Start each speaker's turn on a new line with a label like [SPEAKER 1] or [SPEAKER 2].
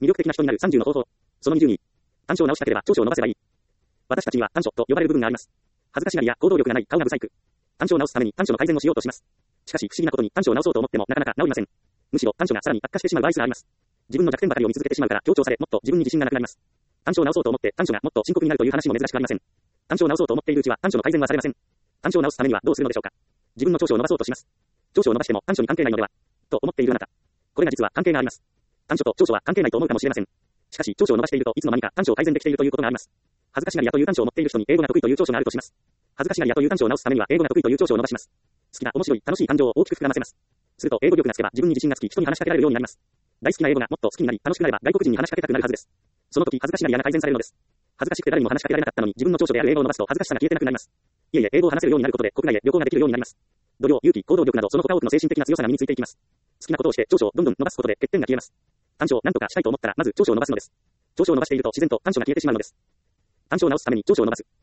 [SPEAKER 1] 魅力的な人になる30の方法。その20に、短所を直したければ長所を伸ばせばいい。私たちには短所と呼ばれる部分があります。恥ずかしがりや行動力がない、顔が不細工。短所を直すために短所の改善をしようとします。しかし不思議なことに短所を直そうと思ってもなかなか治りません。むしろ短所がさらに悪化してしまう場合すらあります。自分の弱点ばかりを見続けてしまうから強調され、もっと自分に自信がなくなります。短所を直そうと思って短所がもっと深刻になるという話も珍しくありません。短所を直そうと思っているうちは短所の改善はされません。短所を直すためにはどうするのでしょうか。自分の長所を伸ばそうとします。長所を伸ばしても短所に関係ないのではと思っているあなた。これが実は関係があります。短所と長所は関係ないと思うかもしれません。しかし長所を伸ばしているといつの間にか短所を改善できているということがあります。恥ずかしがり屋という短所を持っている人に英語が得意という長所があるとします。恥ずかしがり屋という短所を直すためには英語が得意という長所を伸ばします。好きな面白い楽しい感情を大きく膨らませます。すると英語力がつけば自分に自信がつき人に話しかけられるようになります。大好きな英語がもっと好きになり楽しくなれば外国人に話しかけたくなるはずです。その時恥ずかしがり屋が改善されるのです。恥ずかしくて誰にも話しかけられなかったのに自分の長所である英語を伸ばすと恥ずかしさが消えてなくなります。いえいえ、英語を話せるようになることで国内へ旅行ができるようになります。度量、勇気、行動力などその他多くの精神的な強さが身についていきます。好きなことをして長所をどんどん伸ばすことで欠点が消えます。短所を何とかしたいと思ったらまず長所を伸ばすのです。長所を伸ばしていると自然と短所が消えてしまうのです。短所を直すために長所を伸ばす。